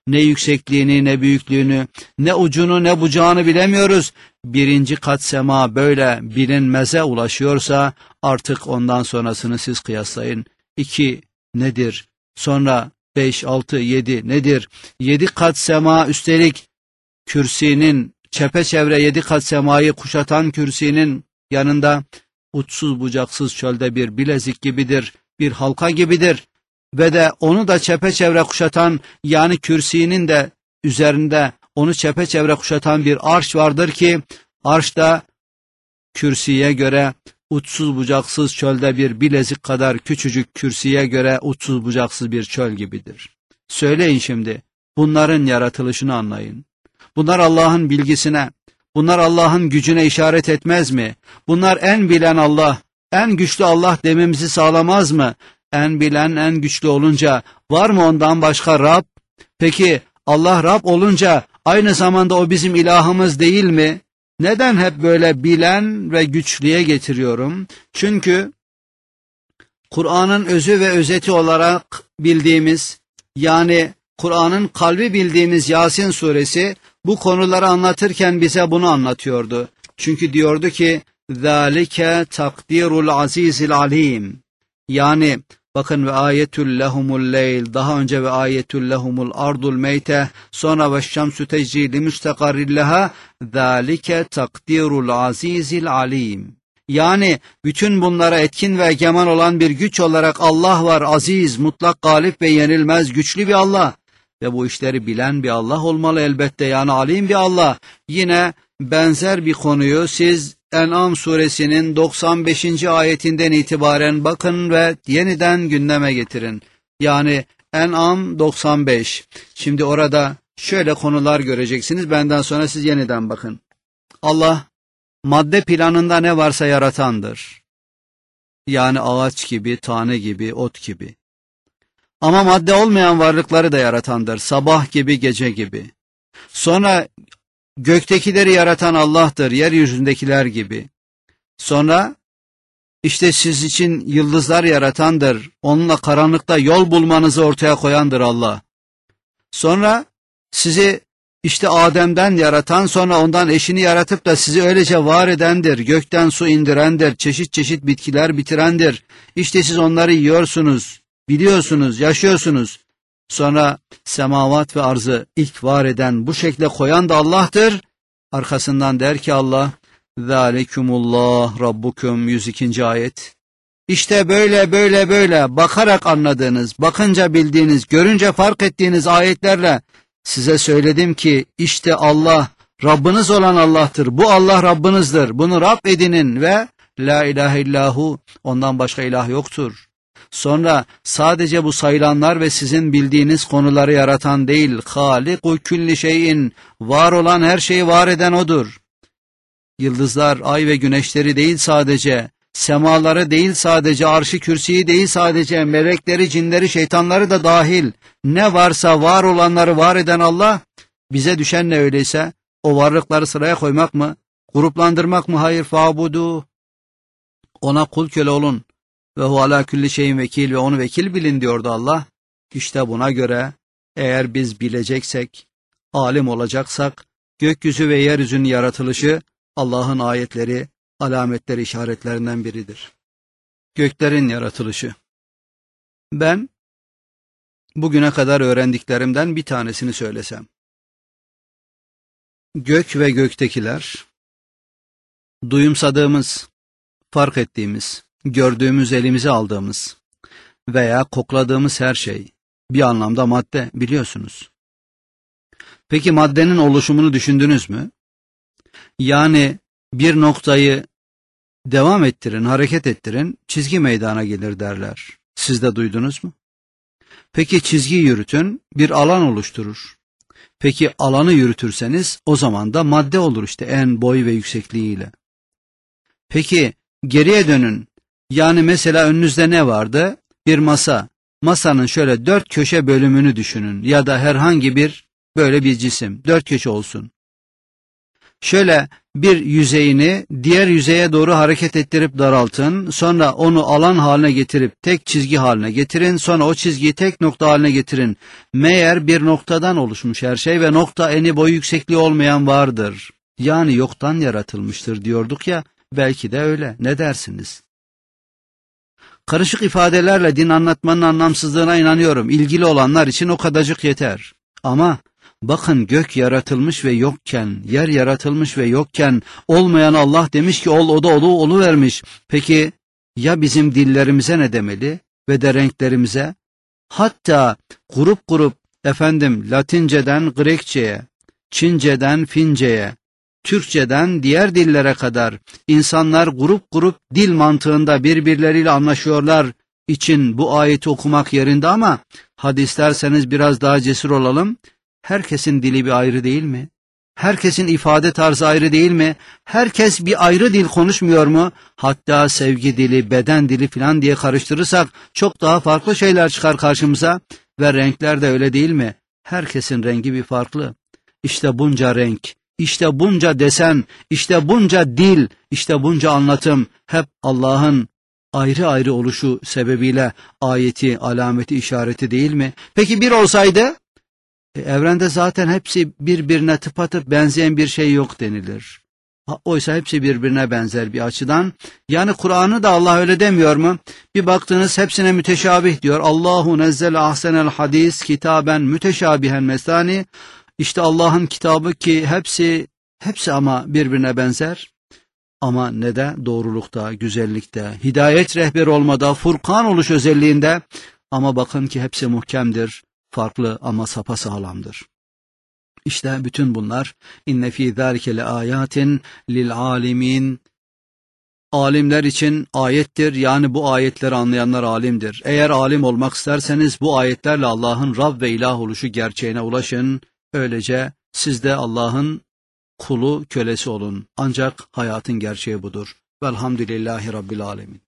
Ne yüksekliğini, ne büyüklüğünü, ne ucunu, ne bucağını bilemiyoruz. Birinci kat sema böyle bilinmeze ulaşıyorsa artık ondan sonrasını siz kıyaslayın. 2 nedir? Sonra 5, 6, 7 nedir? 7 kat sema, üstelik kürsinin çepeçevre 7 kat semayı kuşatan kürsinin yanında uçsuz bucaksız çölde bir bilezik gibidir, bir halka gibidir. Ve de onu da çepeçevre kuşatan, yani kürsinin de üzerinde onu çepeçevre kuşatan bir arş vardır ki arş da kürsüye göre uçsuz bucaksız çölde bir bilezik kadar küçücük, kürsüye göre uçsuz bucaksız bir çöl gibidir. Söyleyin şimdi, bunların yaratılışını anlayın. Bunlar Allah'ın bilgisine, bunlar Allah'ın gücüne işaret etmez mi? Bunlar en bilen Allah, en güçlü Allah dememizi sağlamaz mı? En bilen, en güçlü olunca var mı ondan başka Rab? Peki Allah Rab olunca aynı zamanda o bizim ilahımız değil mi? Neden hep böyle bilen ve güçlüye getiriyorum? Çünkü Kur'an'ın özü ve özeti olarak bildiğimiz, yani Kur'an'ın kalbi bildiğimiz Yasin suresi bu konuları anlatırken bize bunu anlatıyordu. Çünkü diyordu ki ذَٰلِكَ تَقْدِيرُ الْعَز۪يزِ الْعَل۪يمِ. Yani bakın ve ayetül lehumul leyl, daha önce ve ayetül lehumul ardul meyte, sonra ve şemsü tecri li müstekarrillaha, zâlike takdirul azizil alim. Yani bütün bunlara etkin ve egemen olan bir güç olarak Allah var, aziz, mutlak, galip ve yenilmez, güçlü bir Allah. Ve bu işleri bilen bir Allah olmalı elbette, yani alim bir Allah. Yine benzer bir konuyu siz En'am suresinin 95. ayetinden itibaren bakın ve yeniden gündeme getirin. Yani En'am 95. Şimdi orada şöyle konular göreceksiniz. Benden sonra siz yeniden bakın. Allah madde planında ne varsa yaratandır. Yani ağaç gibi, tane gibi, ot gibi. Ama madde olmayan varlıkları da yaratandır. Sabah gibi, gece gibi. Sonra göktekileri yaratan Allah'tır, yeryüzündekiler gibi. Sonra işte siz için yıldızlar yaratandır. Onunla karanlıkta yol bulmanızı ortaya koyandır Allah. Sonra sizi işte Adem'den yaratan, sonra ondan eşini yaratıp da sizi öylece var edendir. Gökten su indirendir, çeşit çeşit bitkiler bitirendir. İşte siz onları yiyorsunuz, biliyorsunuz, yaşıyorsunuz. Sonra semavat ve arzı ilk var eden, bu şekle koyan da Allah'tır. Arkasından der ki Allah, ذَٰلِكُمُ Rabbukum 102. ayet. İşte böyle bakarak anladığınız, bakınca bildiğiniz, görünce fark ettiğiniz ayetlerle size söyledim ki işte Allah, Rabbiniz olan Allah'tır. Bu Allah Rabbinizdir. Bunu Rab edinin ve la ilahe illahu, ondan başka ilah yoktur. Sonra sadece bu sayılanlar ve sizin bildiğiniz konuları yaratan değil, hâliku külli şeyin, var olan her şeyi var eden O'dur. Yıldızlar, ay ve güneşleri değil sadece, semaları değil sadece, arş-ı kürsiyi değil sadece, melekleri, cinleri, şeytanları da dahil, ne varsa var olanları var eden Allah, bize düşen ne öyleyse, o varlıkları sıraya koymak mı, gruplandırmak mı? Hayır, fa'budu, ona kul köle olun. Ve hu ala külli şeyin vekil, ve onu vekil bilin diyordu Allah. İşte buna göre eğer biz bileceksek, alim olacaksak, gökyüzü ve yeryüzünün yaratılışı Allah'ın ayetleri, alametleri, işaretlerinden biridir. Göklerin yaratılışı. Ben bugüne kadar öğrendiklerimden bir tanesini söylesem. Gök ve göktekiler, duyumsadığımız, fark ettiğimiz, gördüğümüz, elimize aldığımız veya kokladığımız her şey bir anlamda madde, biliyorsunuz. Peki maddenin oluşumunu düşündünüz mü? Yani bir noktayı devam ettirin, hareket ettirin, çizgi meydana gelir derler. Siz de duydunuz mu? Peki çizgi yürütün, bir alan oluşturur. Peki alanı yürütürseniz o zaman da madde olur işte, en boy ve yüksekliğiyle. Peki geriye dönün. Yani mesela önünüzde ne vardı? Bir masa. Masanın şöyle 4 köşe bölümünü düşünün ya da herhangi bir böyle bir cisim 4 köşe olsun. Şöyle bir yüzeyini diğer yüzeye doğru hareket ettirip daraltın. Sonra onu alan haline getirip tek çizgi haline getirin. Sonra o çizgiyi tek nokta haline getirin. Meğer bir noktadan oluşmuş her şey ve nokta eni boyu yüksekliği olmayan vardır. Yani yoktan yaratılmıştır diyorduk ya, belki de öyle. Ne dersiniz? Karışık ifadelerle din anlatmanın anlamsızlığına inanıyorum. İlgili olanlar için o kadarcık yeter. Ama bakın, gök yaratılmış ve yokken, yer yaratılmış ve yokken, olmayan Allah demiş ki ol, o da oluvermiş. Peki ya bizim dillerimize ne demeli ve de renklerimize? Hatta grup Latinceden Grekçeye, Çince'den Fince'ye, Türkçeden diğer dillere kadar insanlar grup dil mantığında birbirleriyle anlaşıyorlar için bu ayeti okumak yerinde, ama hadi isterseniz biraz daha cesur olalım. Herkesin dili bir ayrı değil mi? Herkesin ifade tarzı ayrı değil mi? Herkes bir ayrı dil konuşmuyor mu? Hatta sevgi dili, beden dili falan diye karıştırırsak çok daha farklı şeyler çıkar karşımıza. Ve renkler de öyle değil mi? Herkesin rengi bir farklı. İşte bunca renk, işte bunca desen, işte bunca dil, işte bunca anlatım hep Allah'ın ayrı ayrı oluşu sebebiyle ayeti, alameti, işareti değil mi? Peki bir olsaydı? Evrende zaten hepsi birbirine tıpatıp benzeyen bir şey yok denilir. Oysa hepsi birbirine benzer bir açıdan. Yani Kur'an'ı da Allah öyle demiyor mu? Bir baktınız hepsine müteşabih diyor. Allahu nezzele ahsenel hadis kitaben müteşabihen mesani. İşte Allah'ın kitabı ki hepsi ama birbirine benzer. Ama ne de doğrulukta, güzellikte, hidayet rehberi olmada, Furkan oluş özelliğinde. Ama bakın ki hepsi muhkemdir, farklı ama sapasağlamdır. İşte bütün bunlar inne fî zâlike le âyâtin lil âlimin. Alimler için ayettir, yani bu ayetleri anlayanlar alimdir. Eğer alim olmak isterseniz bu ayetlerle Allah'ın Rab ve ilah oluşu gerçeğine ulaşın. Öylece siz de Allah'ın kulu, kölesi olun. Ancak hayatın gerçeği budur. Velhamdülillahi Rabbil âlemin.